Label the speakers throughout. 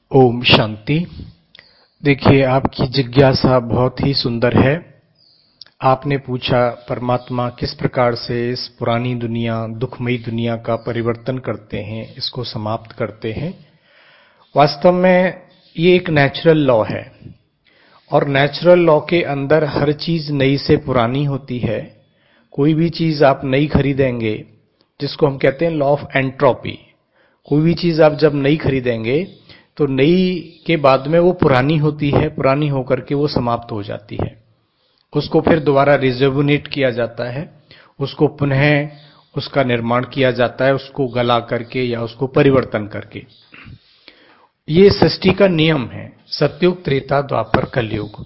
Speaker 1: ओम शांति। देखिए, आपकी जिज्ञासा बहुत ही सुंदर है। आपने पूछा परमात्मा किस प्रकार से इस पुरानी दुनिया, दुखमयी दुनिया का परिवर्तन करते हैं, इसको समाप्त करते हैं। वास्तव में ये एक नेचुरल लॉ है और नेचुरल लॉ के अंदर हर चीज नई से पुरानी होती है। कोई भी चीज आप नई खरीदेंगे, जिसको हम कहते हैं लॉ ऑफ एंट्रोपी। कोई भी चीज आप जब नई खरीदेंगे तो नई के बाद में वो पुरानी होती है, पुरानी होकर के वो समाप्त हो जाती है। उसको फिर दोबारा रिजुविनेट किया जाता है, उसको पुनः उसका निर्माण किया जाता है, उसको गला करके या उसको परिवर्तन करके। ये सृष्टि का नियम है, सतयुग, त्रेता, द्वापर, कलयुग।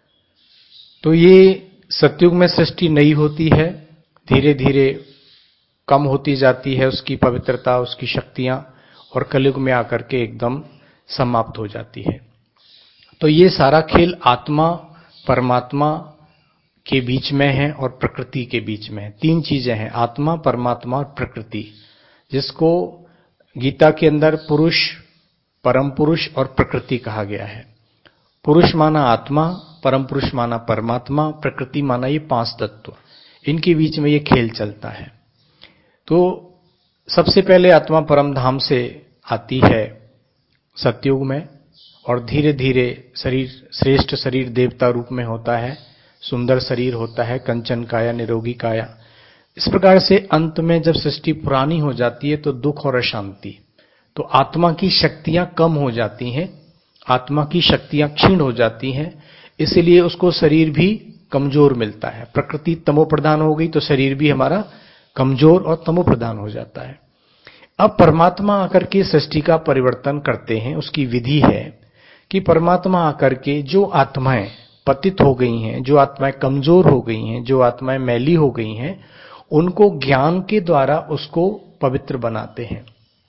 Speaker 1: तो ये सतयुग में सृष्टि नई होती है, धीरे धीरे कम होती जाती है उसकी पवित्रता, उसकी शक्तियां, और कलयुग में आकर के एकदम समाप्त हो जाती है। तो ये सारा खेल आत्मा परमात्मा के बीच में है और प्रकृति के बीच में है। तीन चीजें हैं, आत्मा, परमात्मा और प्रकृति, जिसको गीता के अंदर पुरुष, परम पुरुष और प्रकृति कहा गया है। पुरुष माना आत्मा, परम पुरुष माना परमात्मा, प्रकृति माना ये पांच तत्व। इनके बीच में ये खेल चलता है। तो सबसे पहले आत्मा परम धाम से आती है सतयुग में, और धीरे धीरे शरीर, श्रेष्ठ शरीर देवता रूप में होता है, सुंदर शरीर होता है, कंचन काया, निरोगी काया। इस प्रकार से अंत में जब सृष्टि पुरानी हो जाती है तो दुख और अशांति, तो आत्मा की शक्तियां कम हो जाती हैं, आत्मा की शक्तियां क्षीण हो जाती हैं, इसलिए उसको शरीर भी कमजोर मिलता है। प्रकृति तमो प्रधान हो गई तो शरीर भी हमारा कमजोर और तमो प्रधान हो जाता है। अब परमात्मा आकर के सृष्टि का परिवर्तन करते हैं। उसकी विधि है कि परमात्मा आकर के जो आत्माएं पतित हो गई हैं, जो आत्माएं कमजोर हो गई हैं, जो आत्माएं मैली हो गई हैं, उनको ज्ञान के द्वारा उसको पवित्र बनाते हैं।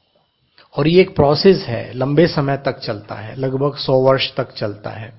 Speaker 1: और ये एक प्रोसेस है, लंबे समय तक चलता है, लगभग 100 वर्ष तक चलता है।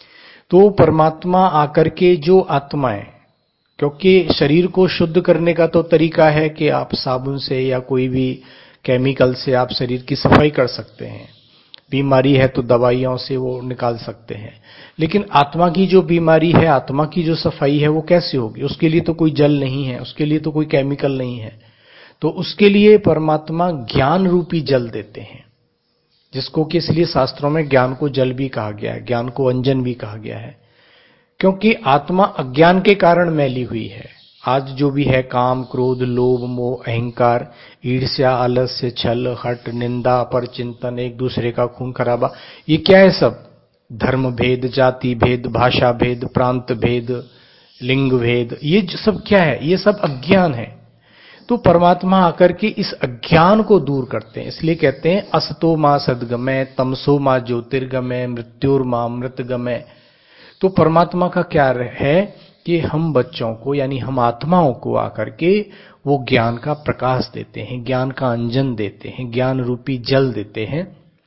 Speaker 1: तो परमात्मा आकर के जो आत्माएं, क्योंकि शरीर को शुद्ध करने का तो तरीका है कि आप साबुन से या कोई भी केमिकल से आप शरीर की सफाई कर सकते हैं। बीमारी है तो दवाइयों से वो निकाल सकते हैं। लेकिन आत्मा की जो बीमारी है, आत्मा की जो सफाई है, वो कैसे होगी? उसके लिए तो कोई जल नहीं है, उसके लिए तो कोई केमिकल नहीं है। तो उसके लिए परमात्मा ज्ञान रूपी जल देते हैं, जिसको कि इसलिए शास्त्रों में ज्ञान को जल भी कहा गया है, ज्ञान को अंजन भी कहा गया है। क्योंकि आत्मा अज्ञान के कारण मैली हुई है। आज जो भी है, काम, क्रोध, लोभ, मोह, अहंकार, ईर्ष्या, आलस्य, छल, हट, निंदा, पर चिंतन, एक दूसरे का खून खराबा, ये क्या है? सब धर्म भेद, जाति भेद, भाषा भेद, प्रांत भेद, लिंग भेद, ये सब क्या है? ये सब अज्ञान है। तो परमात्मा आकर के इस अज्ञान को दूर करते हैं। इसलिए कहते हैं असतो मां सद्गमय, तमसो मां ज्योतिर्गमय, मृत्युर मां मृतगमय। तो परमात्मा का क्या है कि हम बच्चों को, यानी हम आत्माओं को आकर के वो ज्ञान का प्रकाश देते हैं, ज्ञान का अंजन देते हैं, ज्ञान रूपी जल देते हैं।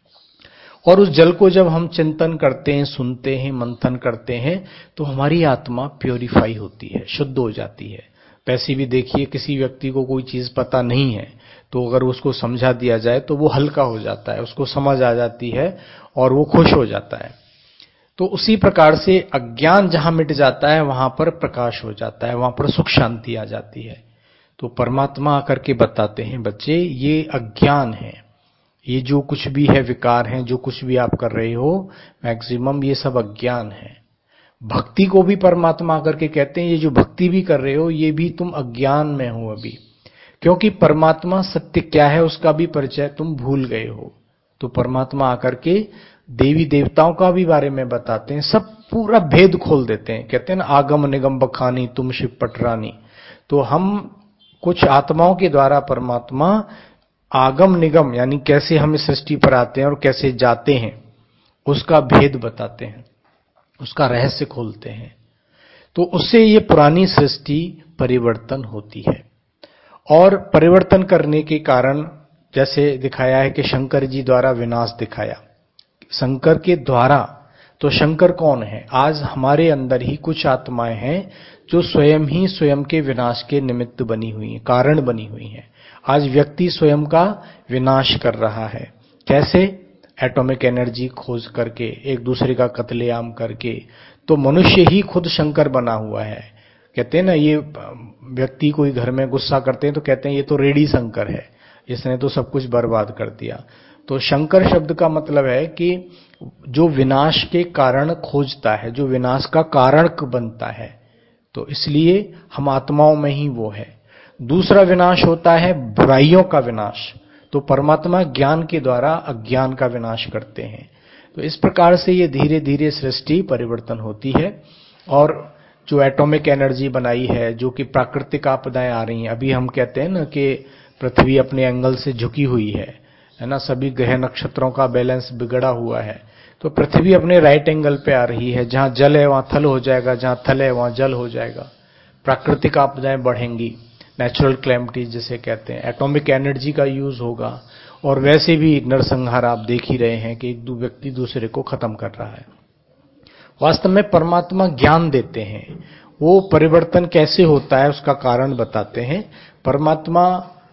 Speaker 1: और उस जल को जब हम चिंतन करते हैं, सुनते हैं, मंथन करते हैं, तो हमारी आत्मा प्योरीफाई होती है, शुद्ध हो जाती है। वैसे भी देखिए, किसी व्यक्ति को कोई चीज पता नहीं है तो अगर उसको समझा दिया जाए तो वो हल्का हो जाता है, उसको समझ आ जाती है और वो खुश हो जाता है। तो उसी प्रकार से अज्ञान जहां मिट जाता है वहां पर प्रकाश हो जाता है, वहां पर सुख शांति आ जाती है। तो परमात्मा आकर के बताते हैं, बच्चे ये अज्ञान है, ये जो कुछ भी है विकार है, जो कुछ भी आप कर रहे हो, मैक्सिमम ये सब अज्ञान है। भक्ति को भी परमात्मा आकर के कहते हैं, ये जो भक्ति भी कर रहे हो, ये भी तुम अज्ञान में हो अभी, क्योंकि परमात्मा सत्य क्या है उसका भी परिचय तुम भूल गए हो। तो परमात्मा आकर के देवी देवताओं का भी बारे में बताते हैं, सब पूरा भेद खोल देते हैं। कहते हैं ना, आगम निगम बखानी तुम शिव पटरानी। तो हम कुछ आत्माओं के द्वारा परमात्मा आगम निगम, यानी कैसे हम इस सृष्टि पर आते हैं और कैसे जाते हैं, उसका भेद बताते हैं, उसका रहस्य खोलते हैं। तो उससे ये पुरानी सृष्टि परिवर्तन होती है। और परिवर्तन करने के कारण, जैसे दिखाया है कि शंकर जी द्वारा विनाश दिखाया, शंकर के द्वारा। तो शंकर कौन है? आज हमारे अंदर ही कुछ आत्माएं हैं जो स्वयं ही स्वयं के विनाश के निमित्त बनी हुई हैं, कारण बनी हुई हैं। आज व्यक्ति स्वयं का विनाश कर रहा है। कैसे? एटॉमिक एनर्जी खोज करके, एक दूसरे का कत्लेआम करके, तो मनुष्य ही खुद शंकर बना हुआ है। कहते हैं ना, ये व्यक्ति कोई घर में गुस्सा करते हैं तो कहते हैं ये तो रेडी शंकर है, इसने तो सब कुछ बर्बाद कर दिया। तो शंकर शब्द का मतलब है कि जो विनाश के कारण खोजता है, जो विनाश का कारणक बनता है। तो इसलिए हम आत्माओं में ही वो है। दूसरा विनाश होता है बुराइयों का विनाश। तो परमात्मा ज्ञान के द्वारा अज्ञान का विनाश करते हैं। तो इस प्रकार से ये धीरे धीरे सृष्टि परिवर्तन होती है। और जो एटॉमिक एनर्जी बनाई है, जो कि प्राकृतिक आपदाएं आ रही हैं, अभी हम कहते हैं ना कि पृथ्वी अपने एंगल से झुकी हुई है ना, सभी ग्रह नक्षत्रों का बैलेंस बिगड़ा हुआ है। तो पृथ्वी अपने राइट एंगल पे आ रही है, जहां जल है वहां थल हो जाएगा, जहां थल है वहां जल हो जाएगा। प्राकृतिक आपदाएं बढ़ेंगी, नेचुरल क्लैमिटीज जिसे कहते हैं, एटॉमिक एनर्जी का यूज होगा। और वैसे भी नरसंहार आप देख ही रहे हैं कि एक दो व्यक्ति दूसरे को खत्म कर रहा है। वास्तव में परमात्मा ज्ञान देते हैं। वो परिवर्तन कैसे होता है उसका कारण बताते हैं। परमात्मा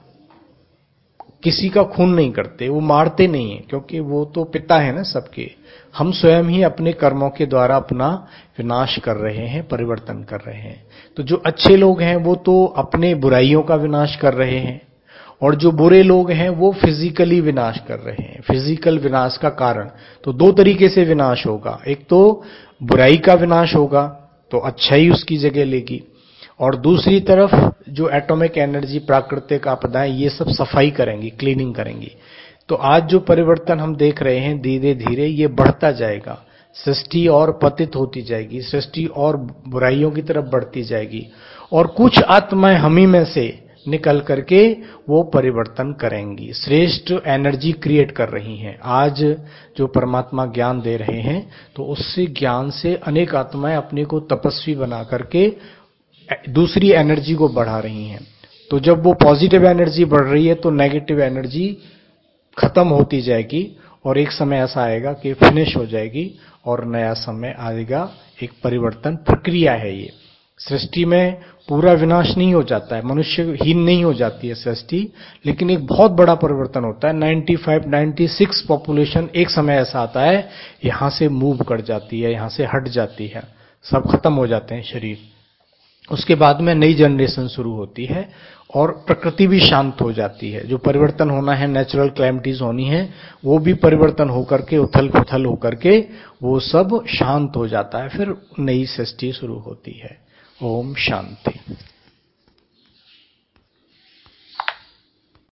Speaker 1: किसी का खून नहीं करते, वो मारते नहीं है, क्योंकि वो तो पिता है ना सबके। हम स्वयं ही अपने कर्मों के द्वारा अपना विनाश कर रहे हैं, परिवर्तन कर रहे हैं। तो जो अच्छे लोग हैं वो तो अपने बुराइयों का विनाश कर रहे हैं, और जो बुरे लोग हैं वो फिजिकली विनाश कर रहे हैं, फिजिकल विनाश का कारण। तो दो तरीके से विनाश होगा, एक तो बुराई का विनाश होगा, तो अच्छाई उसकी जगह लेगी, और दूसरी तरफ जो एटॉमिक एनर्जी, प्राकृतिक आपदाएं, ये सब सफाई करेंगी, क्लीनिंग करेंगी। तो आज जो परिवर्तन हम देख रहे हैं धीरे धीरे ये बढ़ता जाएगा, सृष्टि और पतित होती जाएगी, सृष्टि और बुराइयों की तरफ बढ़ती जाएगी, और कुछ आत्माएं हम ही में से निकल करके वो परिवर्तन करेंगी, श्रेष्ठ एनर्जी क्रिएट कर रही हैं। आज जो परमात्मा ज्ञान दे रहे हैं, तो उससे ज्ञान से अनेक आत्माएं अपने को तपस्वी बना करके दूसरी एनर्जी को बढ़ा रही हैं। तो जब वो पॉजिटिव एनर्जी बढ़ रही है तो नेगेटिव एनर्जी खत्म होती जाएगी, और एक समय ऐसा आएगा कि फिनिश हो जाएगी और नया समय आएगा। एक परिवर्तन प्रक्रिया है ये। सृष्टि में पूरा विनाश नहीं हो जाता है, मनुष्यहीन नहीं हो जाती है सृष्टि, लेकिन एक बहुत बड़ा परिवर्तन होता है। 95-96 पॉपुलेशन एक समय ऐसा आता है यहां से मूव कर जाती है, यहां से हट जाती है, सब खत्म हो जाते हैं शरीर। उसके बाद में नई जनरेशन शुरू होती है और प्रकृति भी शांत हो जाती है। जो परिवर्तन होना है, नेचुरल क्लैमिटीज होनी है, वो भी परिवर्तन होकर के, उथल पुथल होकर के वो सब शांत हो जाता है, फिर नई सृष्टि शुरू होती है। ओम शांति।